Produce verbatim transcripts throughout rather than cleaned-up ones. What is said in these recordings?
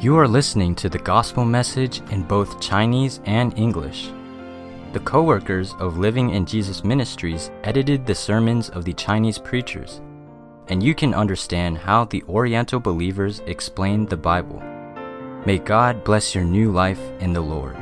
You are listening to the gospel message in both Chinese and English. The co-workers of Living in Jesus Ministries edited the sermons of the Chinese preachers, and you can understand how the Oriental believers explained the Bible. May God bless your new life in the Lord.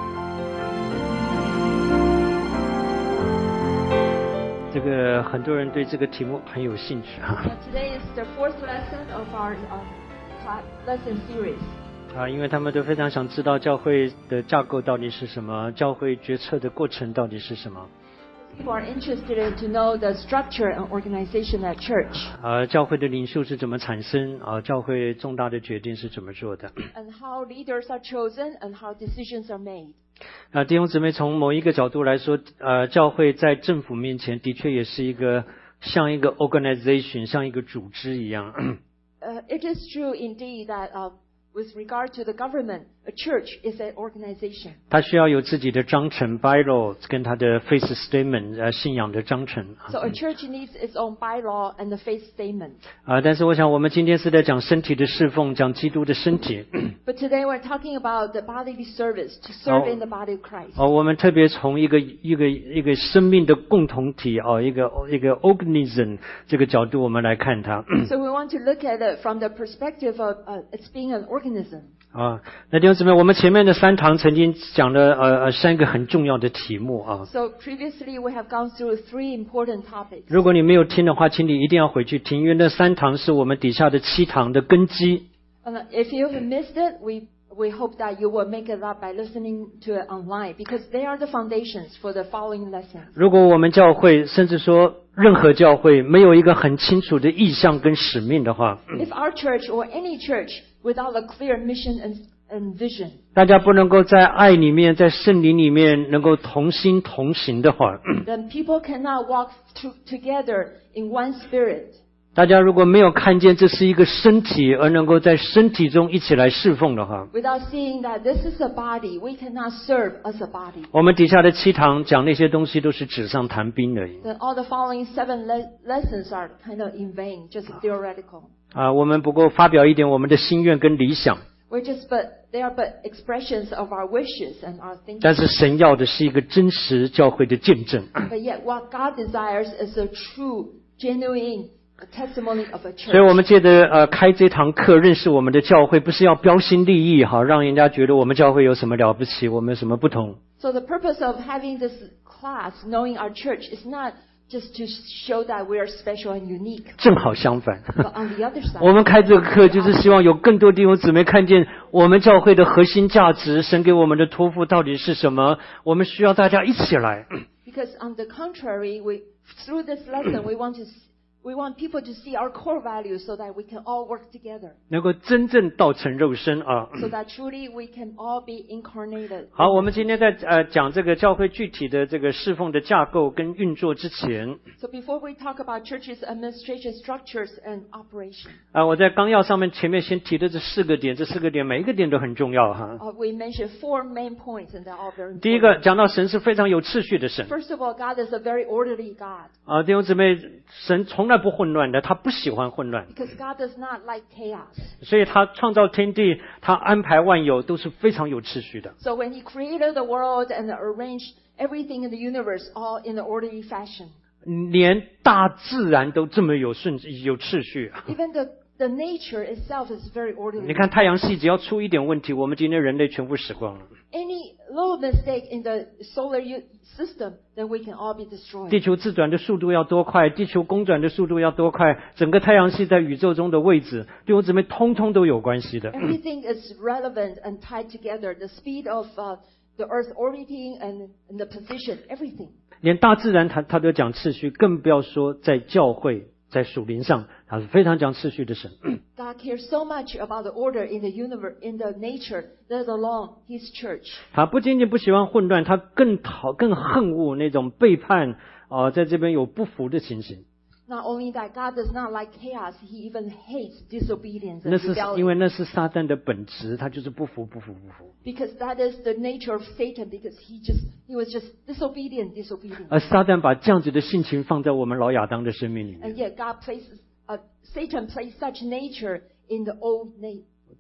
这个很多人对这个题目很有兴趣哈。 Today is the fourth lesson of our uh, class lesson series. 啊，因为他们都非常想知道教会的架构到底是什么，教会决策的过程到底是什么。 People are interested in to know the structure and organization at church. 啊，教会的领袖是怎么产生？啊，教会重大的决定是怎么做的 And how leaders are chosen and how decisions are made. 啊，弟兄姊妹，从某一个角度来说，呃，教会在政府面前的确也是一个像一个 organization， 像一个组织一样。 Uh, it is true indeed that uh, with regard to the government, a church is an organization. 它需要有自己的章程 bylaw 跟它的 faith statement， 呃，信仰的章程。 So a church needs its own bylaw and the faith statement. 啊，但是我想我们今天是在讲身体的侍奉，讲基督的身体。 But today we're talking about the bodily service, to serve in the body of Christ. 哦，我们特别从一个一个一个生命的共同体哦，一个一个 organism 这个角度我们来看它。 So we want to look at it from the perspective of uh, it's being an organism. 啊，那弟兄姊妹，我们前面的三堂曾经讲了呃呃三个很重要的题目啊。 So previously we have gone through three important topics. 如果你没有听的话，请你一定要回去听，因为那三堂是我们底下的七堂的根基。 Uh, if you have missed it, we we hope that you will make it up by listening to it online because they are the foundations for the following lessons. 如果我们教会，甚至说任何教会没有一个很清楚的意向跟使命的话， If our church or any church without a clear mission and, and vision, 大家不能够在爱里面，在圣灵里面能够同心同行的话， then people cannot walk to, together in one spirit. 大家如果没有看见这是一个身体，而能够在身体中一起来侍奉的话， Without seeing that this is a body, we cannot serve as a body. 我们底下的七堂讲那些东西都是纸上谈兵而已。 Then all the following seven le- lessons are kind of in vain, just theoretical. 啊，我们不过发表一点我们的心愿跟理想， We're just but they are but expressions of our wishes and our thinking. 但是神要的是一个真实教会的见证。 But yet what God desires is a true, genuine testimony of a 所以我 church. 们借着呃开这堂课认识我们的教会，不是要标新立异哈，让人家觉得我们教会有什么了不起，我们有什么不同。 So the purpose of having this class, knowing our church, is not just to show that we are special and unique. 正好相反， But on the other side, 我们开这个课就是希望有更多弟兄姊妹看见我们教会的核心价值，神给我们的托付到底是什么，我们需要大家一起来。 because on the contrary, we through this lesson we want to we want people to see our core values so that we can all work together. 能够真正道成肉身啊！ So that truly we can all be incarnated. 好，我们今天在呃讲这个教会具体的这个侍奉的架构跟运作之前， So before we talk about churches' administration structures and operation, 啊、我在纲要上面前面先提的这四个点，这四个点每一个点都很重要哈。 uh, we mentioned four main points and they're all very 第一个 important. 讲到神是非常有秩序的神 First of all, God is a very orderly God 啊，弟兄姊妹，神从来不混乱的，他不喜欢混乱， because God does not like chaos. 所以他创造天地，他安排万有都是非常有秩序的。 So when He created the world and arranged everything in the universe all in an orderly fashion, 连大自然都这么有顺有秩序。 even the the nature itself is very orderly. 你看太阳系只要出一点问题，我们今天人类全部死光了。 Any little mistake in the solar u- system, then we can all be 地 destroyed. 球自转的速度要多快，地球公转的速度要多快，整个太阳系在宇宙中的位置，弟兄姊妹通通都有关系的。 Everything is relevant and tied together. The speed of uh, the Earth orbiting and, and the position, everything. 连大自然它它都讲秩序，更不要说在教会在属灵上，它是非常讲秩序的神。 God cares so much about the order in the universe, in the nature, let alone His church. 他不仅仅不喜欢混乱，他更讨更恨恶那种背叛啊、呃在这边有不服的情形。 Not only that, God does not like chaos, He even hates disobedience 那 and 是因为 rebellion. 那是撒旦的本质，他就是不服不服不服。 Because that is the nature of Satan, because he just he was just disobedient, disobedient. 而撒旦把这样子的性情放在我们老亚当的生命里面。 And yet God places, uh, Satan placed such nature in the old na-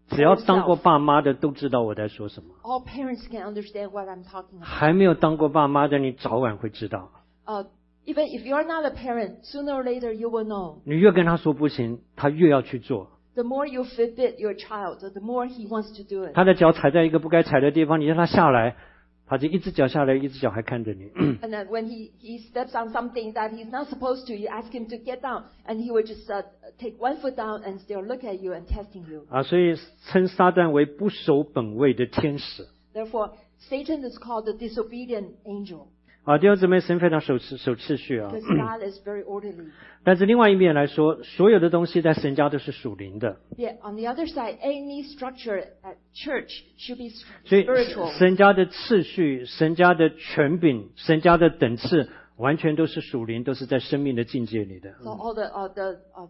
只要当过爸妈的都知道我在说什么。 All parents can understand what I'm talking about. 还没有当过爸妈的，你早晚会知道。 Uh, even if you're not a parent, sooner or later you will know. 你越跟他说不行，他越要去做。 The more you forbid your child, the more he wants to do it. 他的脚踩在一个不该踩的地方，你让他下来，他就一只脚下来，一只脚还看着你。 And then when he, he steps on something that he's not supposed to, you ask him to get down, and he will just uh, take one foot down and still look at you and testing you. 啊，所以称撒旦为不守本位的天使。 Therefore, Satan is called the disobedient angel. 啊，弟兄姊妹，神非常守次守秩序啊。 Because God is very orderly. 但是另外一面来说，所有的东西在神家都是属灵的。 Yet on the other side, any structure at church should be 所以 spiritual. 神家的次序、神家的权柄、神家的等次，完全都是属灵，都是在生命的境界里的。 So all the uh, the uh,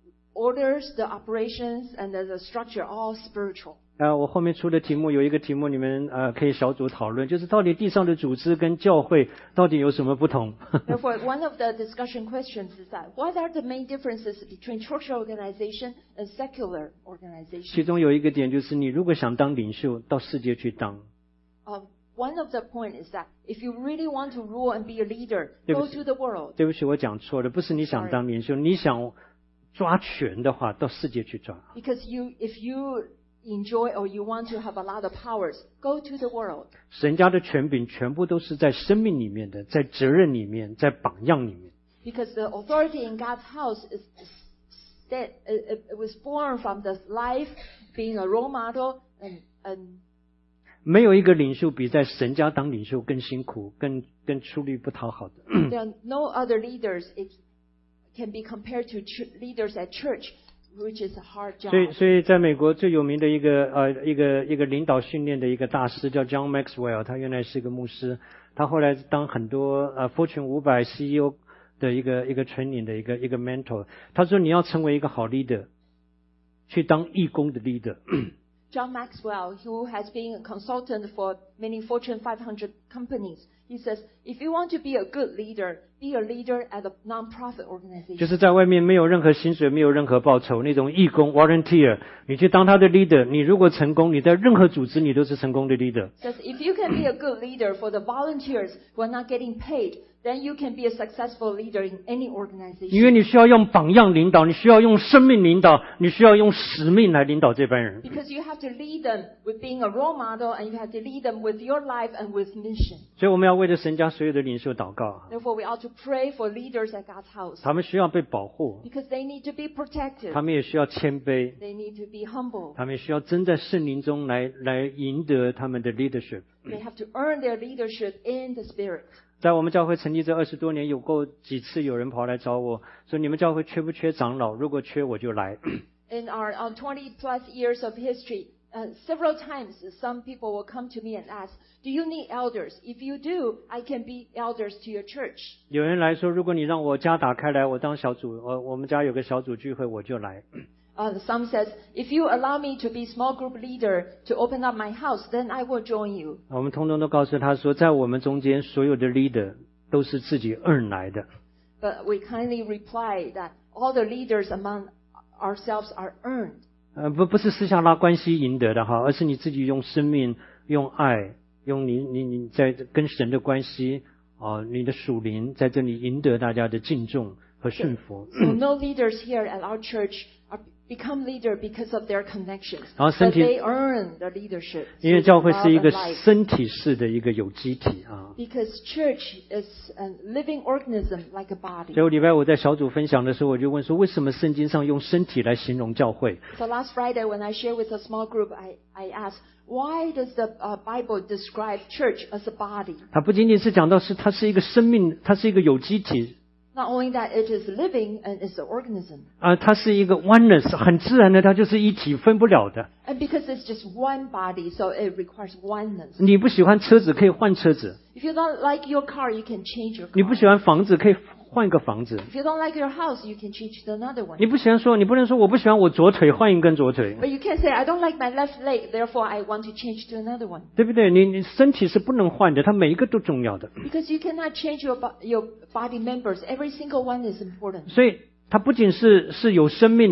orders, the operations, and the, the structure, all spiritual. 啊，我后面出的题目有一个题目，你们呃可以小组讨论，就是到底地上的组织跟教会到底有什么不同？ Therefore, one of the discussion questions is that what are the main differences between church organization and secular 其 organization? 中有一个点就是，你如果想当领袖，到世界去当。 Uh, one of the point is that if you really want to rule and be a leader, 对不 go 起。 to the world. 对不起，我讲错了，不是你想当领袖，你想抓权的话，到世界去抓。 Because you, if you enjoy or you want to have a lot of powers, go to the world. 神家的权柄全部都是在生命里面的，在责任里面，在榜样里面。 Because the authority in God's house is, that it, it, it was born from this life, being a role model, and, and 没有一个领袖比在神家当领袖更辛苦、更更出力不讨好的。 there are no other leaders it can be compared to ch- leaders at church, which is a hard job. 所以，所以在美国最有名的一个呃一个一个领导训练的一个大师叫 John Maxwell， 他原来是一个牧师，他后来当很多呃 Fortune 五百 C E O 的一个一个 training 的一个一个 mentor。他说你要成为一个好 leader， 去当义工的 leader。 John Maxwell, who has been a consultant for many Fortune five hundred companies, he says, if you want to be a good leader, be a leader at a non-profit 就 organization. 是在外面没有任何薪水、没有任何报酬那种义工 volunteer， 你去当他的 leader， 你如果成功，你在任何组织你都是成功的 leader。 Says if you can be a good leader for the volunteers who are not getting paid, then you can be a successful leader in any 因 organization. 为你需要用榜样领导，你需要用生命领导，你需要用使命来领导这班人。 Because you have to lead them with being a role model, and you have to lead them with your life and with mission. 所以我们要为着神家所有的领袖祷告， Therefore, we ought to pray for leaders at God's house 他们需要被保护， because they need to be protected. 他们也需要谦卑， They need to be humble. 他们需要真在圣灵中来来赢得他们的 leadership。 They have to earn their leadership in the Spirit. 在我们教会成立这二十多年，有过几次有人跑来找我说：“你们教会缺不缺长老？如果缺，我就来。” In our uh, twenty plus years of history, uh, several times some people will come to me and ask, do you need elders? If you do, I can be elders to your church. 有人来说：“如果你让我家打开来，我当小组，我我们家有个小组聚会，我就来。” Uh, some says, if you allow me to be small group leader to open up my house, then I will join you. 我们通通都告诉他说，在我们中间所有的 leader 都是自己 earn 来的。 But we kindly reply that all the leaders among ourselves are earned. 呃，不不是私下拉关系赢得的哈，而是你自己用生命、用爱、用你你你在跟神的关系啊、呃，你的属灵在这里赢得大家的敬重和顺服。 So no leaders here at our church are become leader because of their connections, 然后身 but 体 they earn the leadership. 因为 through 教会 love 是一个 and life. 身体式的一个有机体啊。 Because church is a living organism like a body. 所以我礼拜五在小组分享的时候，我就问说，为什么圣经上用身体来形容教会？ So last Friday when I shared with a small group, I, I asked, why does the uh, Bible describe church as a body? 它不仅仅是讲到是它是一个生命，它是一个有机体。 Not only that it is living and it's an organism. 啊，它是一个 oneness， 很自然的，它就是一体，分不了的。 And because it's just one body, so it requires oneness. 你不喜欢车子，可以换车子； If you don't like your car, you can change your 你不 car. 喜欢房子，可以换一个房子； If you don't like your house, you can change to another one. 你不喜欢说，你不能说我不喜欢我左腿，换一根左腿， But you can't say, I don't like my left leg, therefore I want to change to another one. 对不对？你你身体是不能换的，它每一个都重要的， Because you cannot change your, bo- your body members. Every single one is important. 所以它不仅是是有生命的，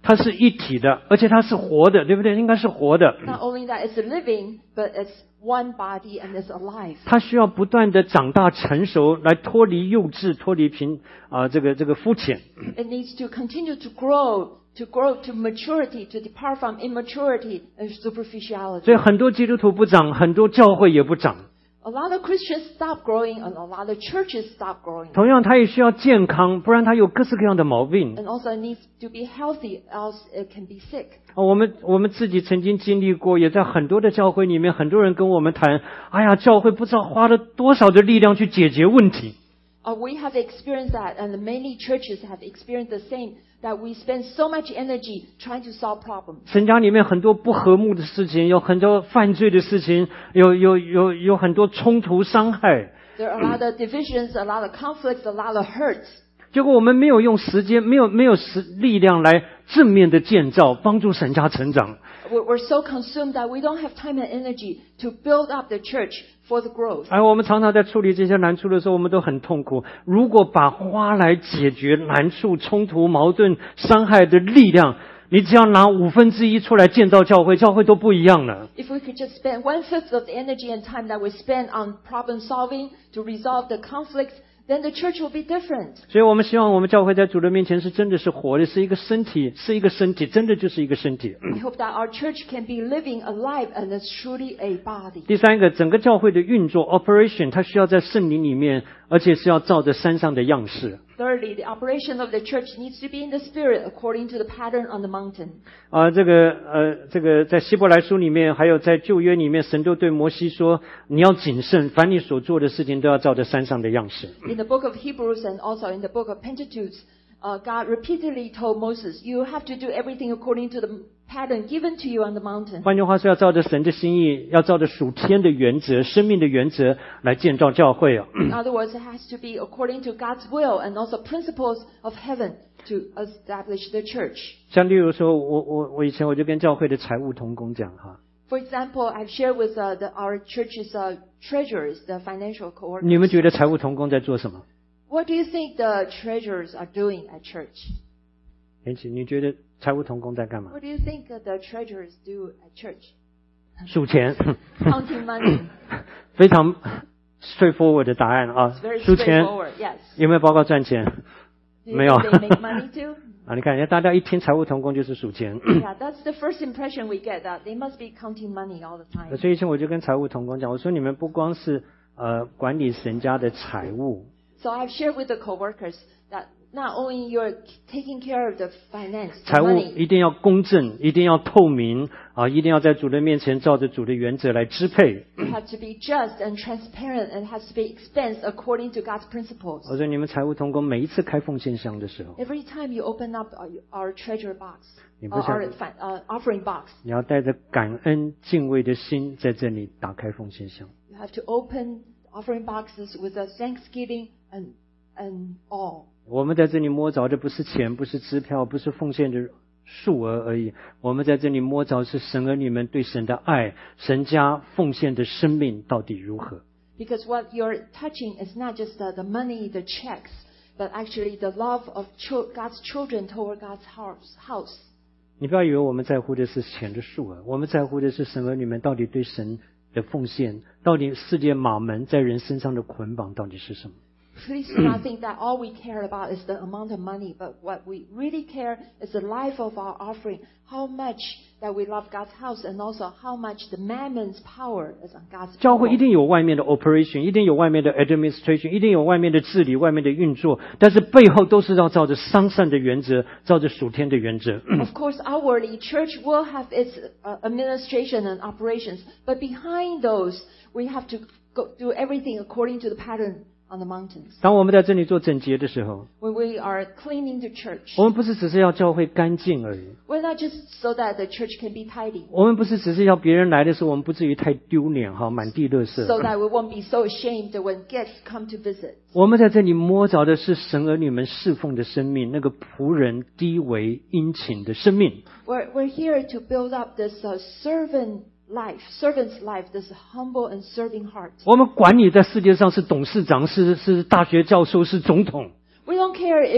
它是一体的，而且它是活的，对不对？应该是活的。 Not only that it's living, but it's one body and it's alive. 它需要不断的长大成熟，来脱离幼稚，脱离贫啊、这个这个肤浅。 It needs to continue to grow, to grow to maturity, to depart from immaturity and superficiality. 所以很多基督徒不长，很多教会也不长。 A lot of Christians stop growing and a lot of churches stop growing. 同样，它也需要健康，不然它有各式各样的毛病。 And also it needs to be healthy, else it can be sick. 啊，我们我们自己曾经经历过，也在很多的教会里面，很多人跟我们谈，哎呀，教会不知道花了多少的力量去解决问题。 Uh, we have experienced that, and many churches have experienced the same, that we spend so much energy trying to solve problems. 神家里面很多不和睦的事情，有很多犯罪的事情，有有有有很多冲突伤害。 There are a lot of divisions, a lot of conflicts, a lot of hurts. 结果我们没有用时间，没有没有时力量来正面的建造，帮助神家成长。 We're we're so consumed that we don't have time and energy to build up the church for the growth. 而我们常常在处理这些难处的时候，我们都很痛苦。如果把花来解决难处、冲突、矛盾、伤害的力量，你只要拿五分之一出来建造教会，教会都不一样了。 If we could just spend one-fifth of the energy and time that we spend on problem solving to resolve the conflicts, then the church will be different. 所以我们希望我们教会在主的面前是真的是活的，是一个身体，是一个身体，真的就是一个身体。 I hope that our church can be living, alive, and is truly a body. 第三个，整个教会的运作 operation， 它需要在圣灵里面，而且是要照着山上的样式。 Thirdly, the operation of the church needs to be in the spirit according to the pattern on the mountain. 啊、这个呃，这个在希伯来书里面，还有在旧约里面，神都对摩西说：“你要谨慎，凡你所做的事情都要照着山上的样式。” In the book of Hebrews and also in the book of Pentateuch, uh, God repeatedly told Moses, you have to do everything according to the pattern given to you on the mountain. 换句话说，要照着神的心意，要照着属天的原则、生命的原则来建造教会啊。 In other words, it has to be according to God's will and also principles of heaven to establish the church. 像例如说，我我我以前我就跟教会的财务同工讲哈， For example, I've shared with uh, the, our church's uh, treasurers, the financial 你们 coordinators. 觉得财务同工在做什么？ What do you think the treasurers are doing at church? 连起，你觉得财务同工在干嘛？ What do you think uh, the treasurers do at church? 数钱， Counting money. 非常 straightforward 的答案啊 It's very， 数钱 straightforward, yes. 有没有报告赚钱？ Do you 没有。 think they make money too? 啊，你看，人家大家一听财务同工就是数钱， Yeah, that's the first impression we get, that they must be counting money all the time. 所以以前我就跟财务同工讲，我说你们不光是呃管理神家的财务， So I've shared with the co-workers that not only you're taking care of the finance, the 财务 money, 一定要公正，一定要透明啊，一定要在主的面前照着主的原则来支配。 you have to be just and transparent and has to be expensed according to God's principles. 我说你们财务同工每一次开奉献箱的时候， Every time you open up our, our treasure box, 你 uh, 不想 our fi- uh, offering box, 你要带着感恩敬畏的心在这里打开奉献箱。 you have to open offering boxes with a thanksgiving and, and awe. 我们在这里摸着的不是钱，不是支票，不是奉献的数额而已。我们在这里摸着是神儿女们对神的爱，神家奉献的生命到底如何？ Because what you're touching is not just the, the money, the checks, but actually the love of chil- God's children toward God's house. house. 你不要以为我们在乎的是钱的数额，我们在乎的是神儿女们到底对神的奉献，到底世界马门在人身上的捆绑到底是什么？ Please do not think that all we care about is the amount of money, but what we really care is the life of our offering, how much that we love God's house, and also how much the mammon's power is on God's 教会一 people. 定有外面的 operation， 一定有外面的 administration， 一定有外面的治理、外面的运作，但是背后都是要照着商善的原则，照着属天的原则。 Of course, outwardly, church will have its uh, administration and operations, but behind those, we have to go, do everything according to the pattern on the mountains. 当我们在这里做整洁的时候， When we are cleaning the church, 我们不是只是要教会干净而已， we're not just so that the church can be tidy, 我们不是只是要别人来的时候，我们不至于太丢脸哈，满地垃圾。 so that we won't be so ashamed that when guests come to visit. 我们在这里摸着的是神儿女们侍奉的生命，那个仆人低微殷勤的生命。 We're, we're here to build up this uh, servant life, servant's life, this humble and serving heart. 我们管你在世界上是董事长、是是大学教授、是总统， We don't care if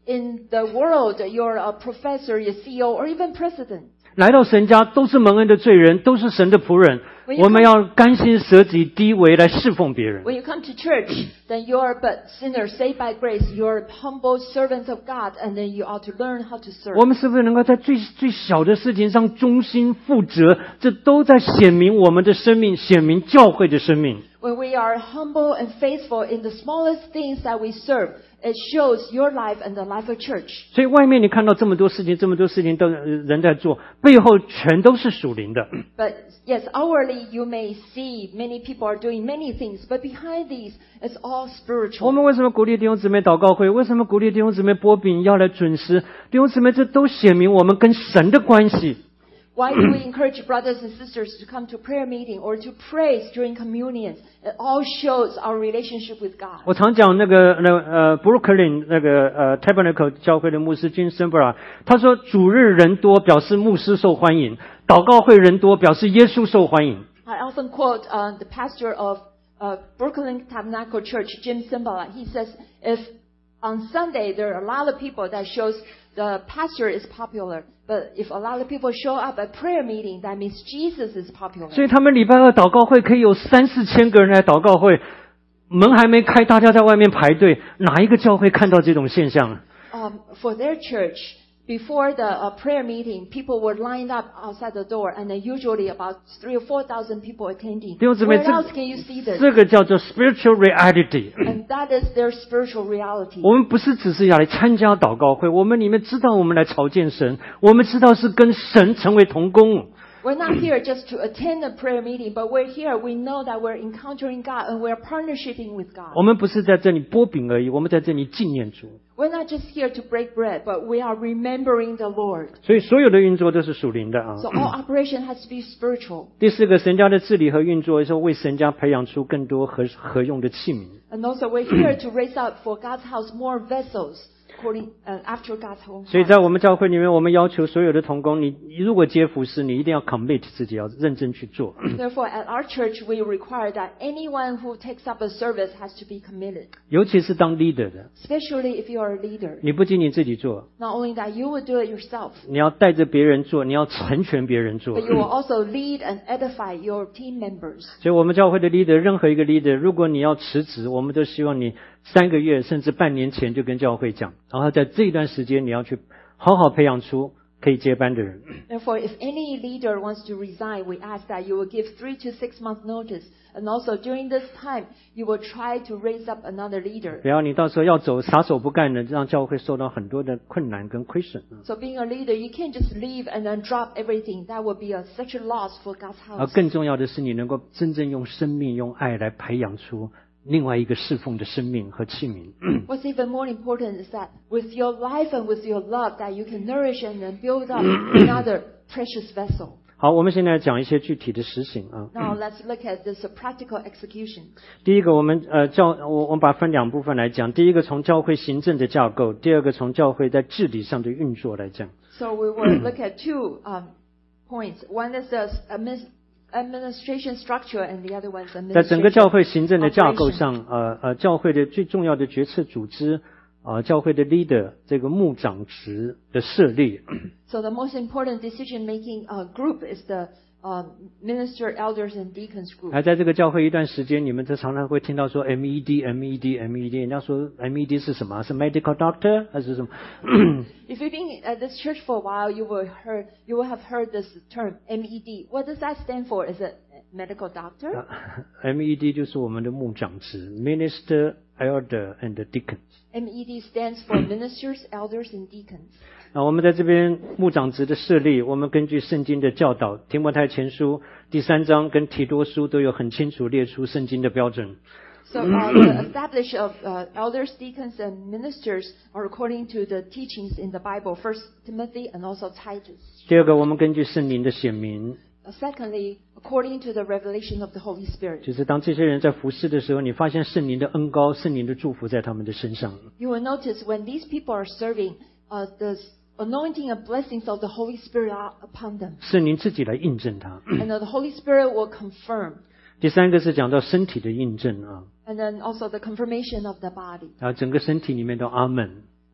in the world, you're a professor, you're C E O, or even president. 来到神家都是蒙恩的罪人，都是神的仆人。我们要甘心舍己低微来侍奉别人。 When you come to church, then you are but sinners saved by grace. You are humble servants of God, and then you ought to learn how to serve. 我们是不是能够在最最小的事情上忠心负责？这都在显明我们的生命，显明教会的生命。 When we are humble and faithful in the smallest things that we serve, it shows your life and the life of church. 所以外面你看到这么多事情，这么多事情都人在做，背后全都是属灵的。 But yes, outwardly you may see many people are doing many things, but behind these, it's all 我 spiritual. 们为什么鼓励弟兄姊妹祷告会？为什么鼓励弟兄姊妹擘饼要来准时？弟兄姊妹，这都显明我们跟神的关系。 Why do we encourage brothers and sisters to come to prayer meeting or to pray during communion? It all shows our relationship with God. 我常讲那个那呃 Brooklyn 那个呃 Tabernacle 教会的牧师 Jim Sembra， 他说主日人多表示牧师受欢迎，祷告会人多表示耶稣受欢迎。 I often quote uh, the pastor of uh, Brooklyn Tabernacle Church, Jim Simbala. He says, if on Sunday there are a lot of people, that shows the pastor is popular. But if a lot of people show up at prayer meeting, that means Jesus is popular. 所以他们礼拜二祷告会可以有三四千个人来祷告会，门还没开，大家在外面排队，哪一个教会看到这种现象？ Um, for their church, before the uh, prayer meeting, people were lined up outside the door, and then usually about three or four thousand people attending. 弟兄姊妹， Where 这 else can you see this? 这个叫做 spiritual reality。 And that is their spiritual reality. 我们不是只是要来参加祷告会，我们里面知道我们来朝见神，我们知道是跟神成为同工。 We're not here just to attend a prayer meeting, but we're here. We know that we're encountering God and we're partnershiping with God. 我们不是在这里擘饼而已，我们在这里纪念主。 We're not just here to break bread, but we are remembering the Lord. 所以所有的运作都是属灵的啊。 So all operation has to be spiritual. 第四个，神家的治理和运作是为神家培养出更多合合用的器皿。 And also we're here to raise up for God's house more vessels according uh, after God's own 所以 heart. 在我们教会里面，我们要求所有的同工，你你如果接服侍，你一定要 commit 自己，要认真去做。 Therefore, at our church, we require that anyone who takes up a service has to be committed. 尤其是当 leader 的， Especially if you are a leader. 你不仅仅自己做， Not only that, you will do it yourself, 你要带着别人做，你要成全别人做 but。you will also lead and edify your team members. 所以我们教会的 leader， 任何一个 leader， 如果你要辞职，我们都希望你三个月甚至半年前就跟教会讲，然后在这一段时间你要去好好培养出可以接班的人。 Therefore, if any leader wants to resign, we ask that you will give three to six months notice. And also during this time, you will try to raise up another leader. 不要你到时候要走撒手不干的，让教会受到很多的困难跟亏损。 So being a leader, you can't just leave and then drop everything. That would be a, such a loss for God's 而 house. 更重要的是，你能够真正用生命、用爱来培养出另外一个侍奉的生命和器皿。 What's even more important is that with your life and with your love, that you can nourish and then build up another precious vessel. 好，我们现在讲一些具体的实行啊。 Now let's look at this uh, practical execution. 第一个，我们呃教我我们把它分两部分来讲。第一个从教会行政的架构，第二个从教会在治理上的运作来讲。 So we will look at two um, points. One is the admin- administration structure, and the other one is 在整个教 administration. 会行政的架构上，呃呃，教会的最重要的决策组织，啊、呃，教会的 leader 这个牧长职的设立。 So the most important decision-making uh, group is the um, minister, elders, and deacons group. 而在这个教会一段时间，你们这常常会听到说 M E D M E D M E D， 人家说 M E D 是什么？是 medical doctor 还是什么？ If you've been at this church for a while, you will heard you will have heard this term M E D. What does that stand for? Is it medical doctor? M E D 就是我们的牧长职 ，minister, elder and deacons。 M E D stands for ministers, elders, and deacons. 那我们在这边牧长职的设立，我们根据圣经的教导，提摩太前书第三章跟提多书都有很清楚列出圣经的标准。 So uh, the establish of uh, elders, deacons, and ministers are according to the teachings in the Bible, First Timothy and also Titus. 第二个，我们根据圣灵的显明， Uh, secondly, according to the revelation of the Holy Spirit. 就是当这些人在服侍的时候，你发现圣灵的恩膏、圣灵的祝福在他们的身上。 You will notice when these people are serving, uh, the anointing and blessings of the Holy Spirit are upon them. 圣灵自己来印证它。 And uh, the Holy Spirit will confirm. 第三个是讲到身体的印证啊， And then also the confirmation of the body. 啊，整个身体里面都阿门。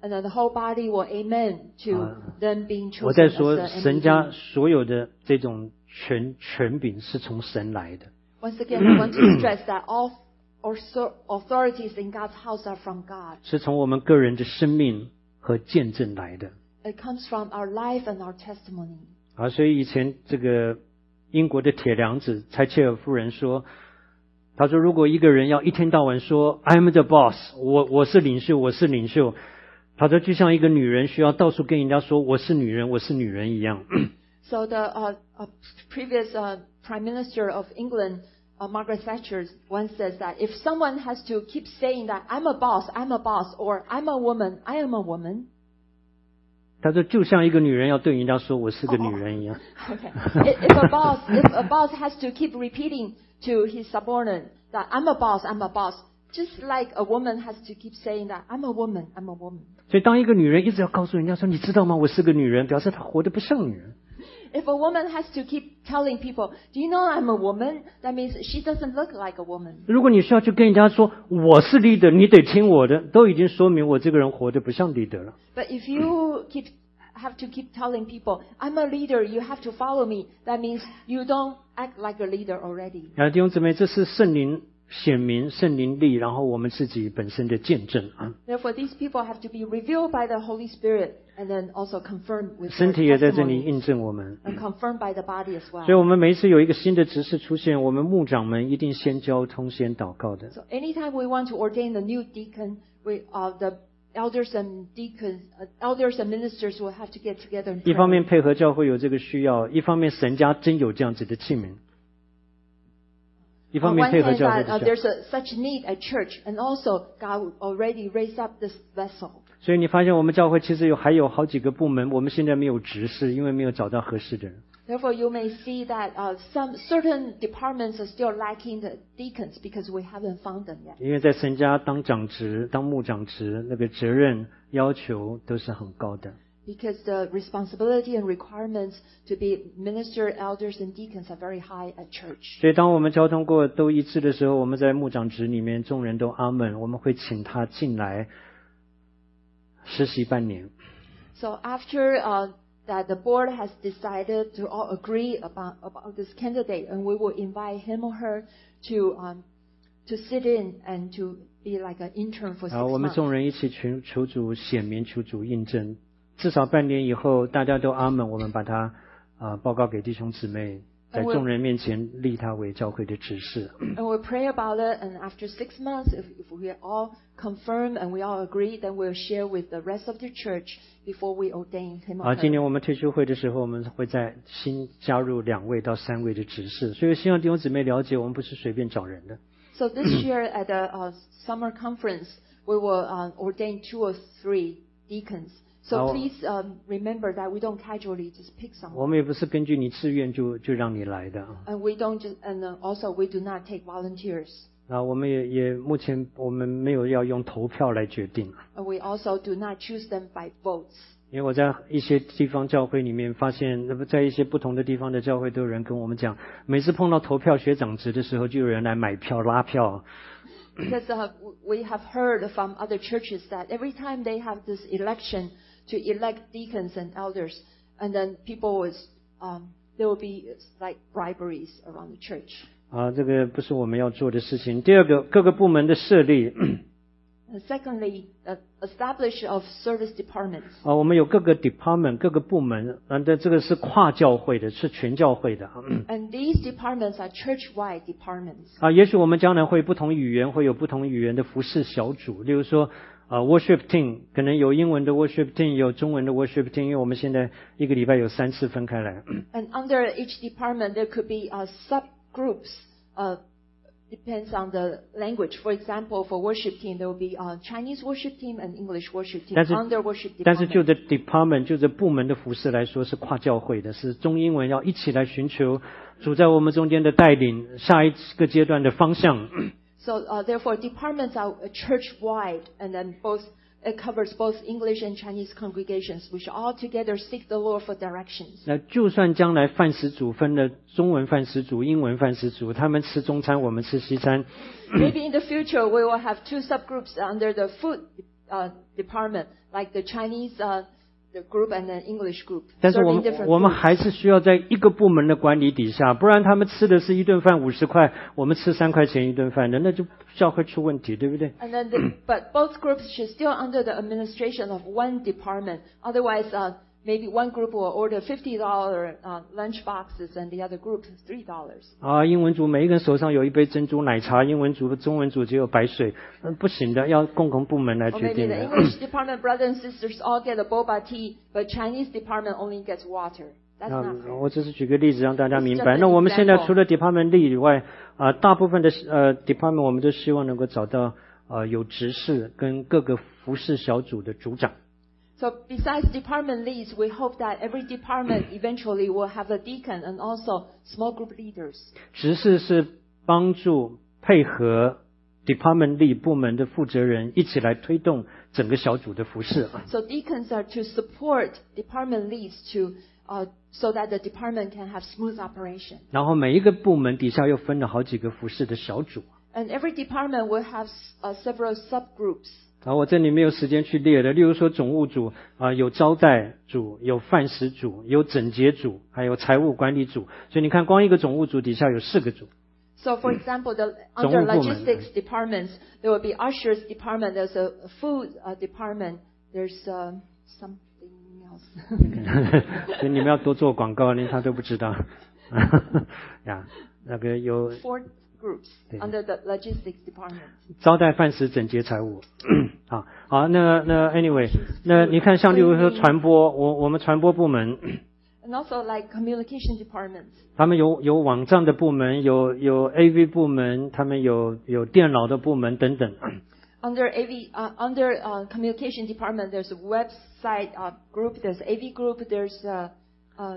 And then the whole body will amen to them being 我 chosen 在 as 说 the 神 M E D. 家所有的这种权权柄是从神来的。 Once again, I want to stress that all author- authorities in God's house are from God. 是从我们个人的生命和见证来的。 It comes from our life and our testimony. 啊，所以以前这个英国的铁娘子柴切尔夫人说，她说如果一个人要一天到晚说 I'm the boss， 我我是领袖，我是领袖，她说就像一个女人需要到处跟人家说我是女人，我是女人一样。 So the uh, uh, previous uh, Prime Minister of England, uh, Margaret Thatcher, once says that if someone has to keep saying that I'm a boss, I'm a boss, or I'm a woman, I am a woman. 她说就像一个女人要对人家说我是个女人一样。 Okay. If if a boss, if a boss has to keep repeating to his subordinate that I'm a boss, I'm a boss, just like a woman has to keep saying that I'm a woman, I'm a woman. 所以当一个女人一直要告诉人家说你知道吗我是个女人，表示她活得不像女人。 If a woman has to keep telling people, do you know I'm a woman? That means she doesn't look like a woman. 如果你需要去跟人家说我是 leader， 你得听我的，都已经说明我这个人活得不像 leader 了。 But if you keep have to keep telling people, I'm a leader, you have to follow me, that means you don't act like a leader already. 啊，弟兄姊妹，这是圣灵显明、圣灵力，然后我们自己本身的见证啊。 Therefore, these people have to be revealed by the Holy Spirit and then also confirmed with 身 their 体也在这里 testimony 印证我们。 and confirmed by the body as well. 所以我们每一次有一个新的执事出现，我们牧长们一定先交通、先祷告的。 So anytime we want to ordain a new deacon, we uh, the elders and deacons, uh, elders and ministers will have to get together and 一方 pray. 面配合教会有这个需要，一方面神家真有这样子的器皿。一 On 方 one 面配合 hand, 教会 that, 的 uh, 需要。 there's a, such need at church, and also God already raised up this vessel. 所以你发现我们教会其实有还有好几个部门，我们现在没有执事，因为没有找到合适的人。 Therefore, you may see that uh, some certain departments are still lacking the deacons because we haven't found them yet. 因为在神家当长职、当牧长职，那个责任要求都是很高的。 Because the responsibility and requirements to be minister, elders, and deacons are very high at church. 所以当我们交通过都一致的时候，我们在牧长职里面，众人都阿门，我们会请他进来实习半年。 So after uh, that, the board has decided to all agree about about this candidate, and we will invite him or her to um, to sit in and to be like an intern for 然后 six 我们 months. 众人一起求求主显明，求主印证。至少半年以后，大家都阿门，我们把他啊、呃、报告给弟兄姊妹，在众人面前立他为教会的执事。 And we'll pray about it, and after six months, if, if we all confirm and we all agree, then we'll share with the rest of the church before we ordain him or 啊，今 her. 年我们退休会的时候，我们会在新加入两位到三位的执事，所以希望弟兄姊妹了解，我们不是随便找人的。 So this year at the uh, summer conference, we will uh, ordain two or three deacons. So Now- please um, remember that we don't casually just pick 我 someone, 们也不是根据你自愿就就让你来的 and we don't just, and uh, also we do not take volunteers. 啊，我们也也目前我们没有要用投票来决定， And we also do not choose them by votes. 因为我在一些地方教会里面发现，那么在一些不同的地方的教会都有人跟我们讲，每次碰到投票学长职的时候，就有人来买票拉票。 Because uh, we have heard from other churches that every time they have this election to elect deacons and elders, and then people was um, there will be like briberies around the church. 啊，这个不是我们要做的事情。第二个，各个部门的设立 And secondly, the establish of service departments. 啊，我们有各个 department 各个部门，啊，这这个是跨教会的，是全教会的。 And these departments are church-wide departments. 啊，也许我们将来会不同语言会有不同语言的服侍小组，例如说，啊 worship team 可能有英文的 worship team， 有中文的 worship team， 因为我们现在一个礼拜有三次分开来。 And under each department, there could be uh, subgroups. Uh, depends on the language. For example, for worship team, there will be a Chinese worship team and English worship team 但是 under worship 但是就 department. 着 department 就着部门的服侍来说，是跨教会的，是中英文要一起来寻求主在我们中间的带领，下一个阶段的方向。 So uh, therefore, departments are uh, church-wide, and then both it covers both English and Chinese congregations, which all together seek the Lord for directions. 那就算将来饭食组分了中文饭食组、英文饭食组，他们吃中餐，我们吃西餐， Maybe in the future we will have two subgroups under the food uh, department, like the Chinese uh, the group and the English group. 但是我 serving 们 different 我们 foods. 还是需要在一个部门的管理底下，不然他们吃的是一顿饭五十块，我们吃三块钱一顿饭的，那就教会出问题，对不对？ And then, the, but both groups should still under the administration of one department. Otherwise, uh, maybe one group will order fifty dollar uh, lunch boxes, and the other group three dollars. 啊，英文组每一个人手上有一杯珍珠奶茶，英文组、中文组只有白水，嗯，不行的，要共同部门来 Or 决 maybe 定 the 的。 English department brothers and sisters all get a boba tea, but Chinese department only gets water. That's 啊 not fair. 我只是举个例子让大家明 It's just 白。 an 那我们现在 example. 除了 department lead 以外，啊，大部分的呃 department 我们都希望能够找到呃有执事跟各个服事小组的组长。 So besides department leads, we hope that every department eventually will have a deacon and also small group leaders. 执事是帮助配合 department lead 部门的负责人一起来推动整个小组的服事。 So deacons are to support department leads to, uh, so that the department can have smooth operation. 然后每一个部门底下又分了好几个服事的小组。 And every department will have uh, several subgroups. 啊，我这里没有时间去列的，例如说总务组啊，有招待组，有饭食组，有整洁组，还有财务管理组。所以你看，光一个总务组底下有四个组。 So for example, the, 总 under 务部门。 logistics departments, there will be ushers department, there's a food uh, department, there's uh, something else. 所以你们要多做广告，连他都不知道。呀，那个有 Four groups under the logistics department. 招待、饭食、整洁、财务。好，好，那那 anyway， 那你看，像例如说传播，我我们传播部门， And also like communication departments. 他们有有网站的部门，有有 A V 部门，他们有有电脑的部门等等。 Under A V, uh, under uh, communication department, there's a website uh, group, there's A V group, there's uh, uh,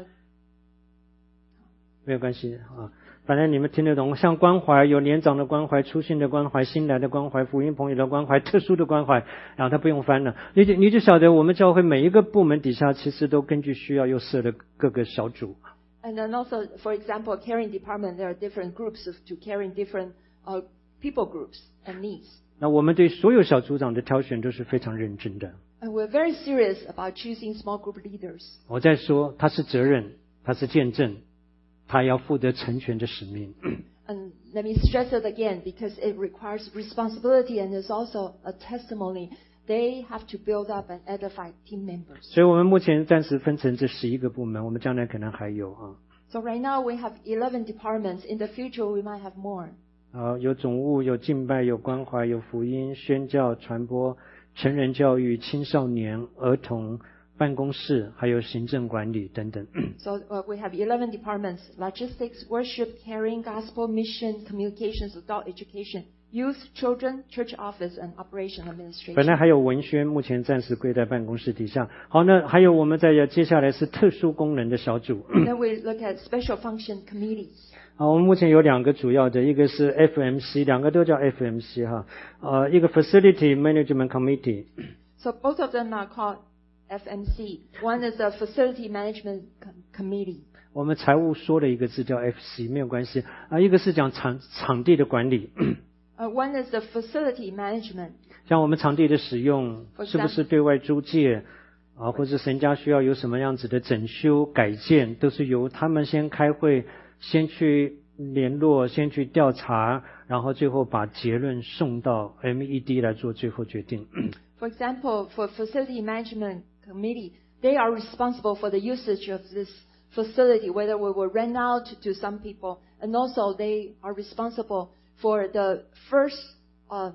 没有关系啊，反正你们听得懂。像关怀，有年长的关怀、出信的关怀、新来的关怀、福音朋友的关怀、特殊的关怀，然后他不用翻了，你就你就晓得我们教会每一个部门底下其实都根据需要又设了各个小组。 and then also, for example, caring department, there are different groups of, to caring different uh, people groups and needs. 那我们对所有小组长的挑选都是非常认真的。 And we're very serious about choosing small group leaders. 我在说，他是责任，他是见证，他要负责成全的使命。 And let me stress it again because it requires responsibility and is also a testimony. They have to build up and edify team members. 所以我们目前暂时分成这十一个部门，我们将来可能还有啊。 So right now we have eleven departments. In the future we might have more. 啊，有总务，有敬拜，有关怀，有福音、宣教、传播、成人教育、青少年、儿童、办公室，还有行政管理等等。 So uh, we have eleven departments: logistics, worship, caring, gospel, mission, communications, adult education, youth, children, church office, and operation 本来 administration. 还有文宣，目前暂时归在办公室底下。好，那还有我们在接下来是特殊功能的小组。 Then we look at special function committees. 好，我们目前有两个主要的，一个是 F M C， 两个都叫 F M C 哈。呃，一个 Facility Management Committee。 So both of them are called F M C. One is the Facility Management Com- Committee. 我们财务说了一个字叫 F C， 没有关系啊。一个是讲场场地的管理。 Uh, one is the Facility Management. 像我们场地的使用 For example- 是不是对外租借啊，或者神家需要有什么样子的整修改建，都是由他们先开会，先去联络，先去调查，然后最后把结论送到 M E D 来做最后决定。 For example, for Facility Management Committee, they are responsible for the usage of this facility, whether we will rent out to some people, and also they are responsible for the first uh,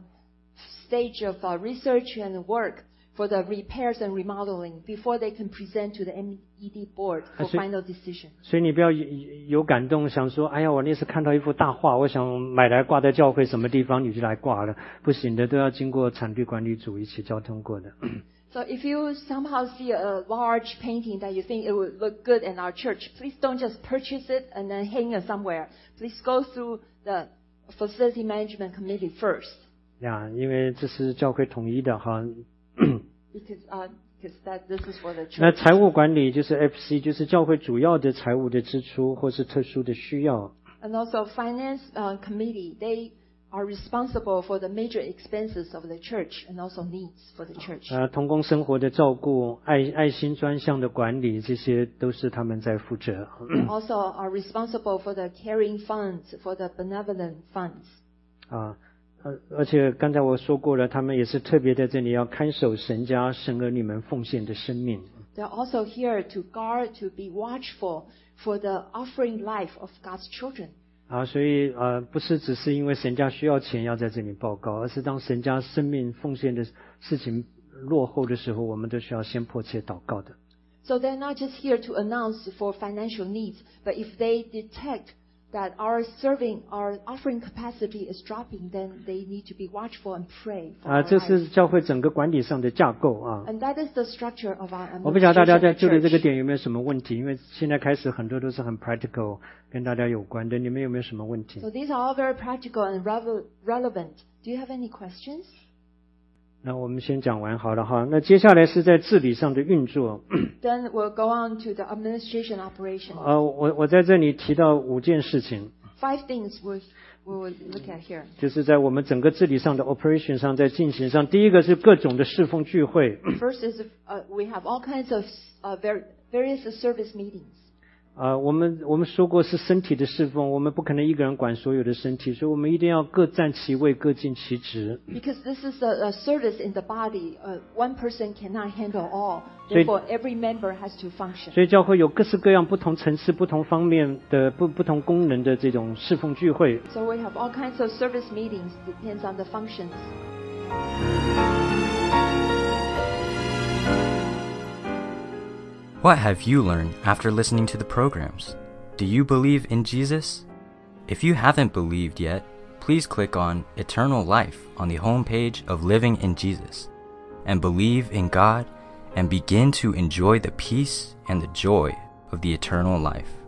stage of uh, research and work for the repairs and remodeling before they can present to the M E D board for Actually- final decision. 所以你不要有有感动，想说，哎呀，我那次看到一幅大画，我想买来挂在教会什么地方，你就来挂了，不行的，都要经过场地管理组一起交通过的。 So if you somehow see a large painting that you think it would look good in our church, please don't just purchase it and then hang it somewhere. Please go through the Facility Management Committee first. 呀，因为这是教会统一的哈。 Because, uh, because that this is for the 那 church. 财务管理就是 F C， 就是教会主要的财务的支出或是特殊的需要。 And also Finance uh, Committee, they are responsible for the major expenses of the church and also needs for the church. 呃，同工生活的照顾、爱爱心专项的管理，这些都是他们在负责。 They also are responsible for the caring funds, for the benevolent funds. 啊，呃，而且刚才我说过了，他们也是特别在这里要看守神家神儿你们奉献的生命。 They're also here to guard, to be watchful for the offering life of God's children. 啊，所以呃，不是只是因为神家需要钱要在这里报告，而是当神家生命奉献的事情落后的时候，我们都需要先迫切祷告的。 So they're not just here to announce for financial needs, but if they detect that our serving, our offering capacity is dropping, then they need to be watchful and pray for 啊， our 这是 lives. 教会整个管理上的架构啊。 And that is the structure of our 我不晓得大家 administration 在 of 就着这个 church. 点有没有什么问题，因为现在开始很多都是很 practical 跟大家有关的，你们有没有什么问题？ So these are all very practical and revel- relevant. Do you have any questions? 那我们先讲完好了哈。那接下来是在治理上的运作。 Then we'll go on to the administration operation. 呃，我我在这里提到五件事情， Five things we we will look at here. 就是在我们整个治理上的 operation 上在进行上。第一个是各种的侍奉聚会。 First is uh, we have all kinds of uh, var- various service meetings. 啊、我们我们说过是身体的侍奉，我们不可能一个人管所有的身体，所以我们一定要各占其位，各尽其职。 Because this is a, a service in the body. Uh, one person cannot handle all. 所以- Therefore, every member has to function. 所以教会有各式各样不同层次、不同方面的不不同功能的这种侍奉聚会。 So we have all kinds of service meetings. Depends on the functions. What have you learned after listening to the programs? Do you believe in Jesus? If you haven't believed yet, please click on Eternal Life on the homepage of Living in Jesus and believe in God and begin to enjoy the peace and the joy of the eternal life.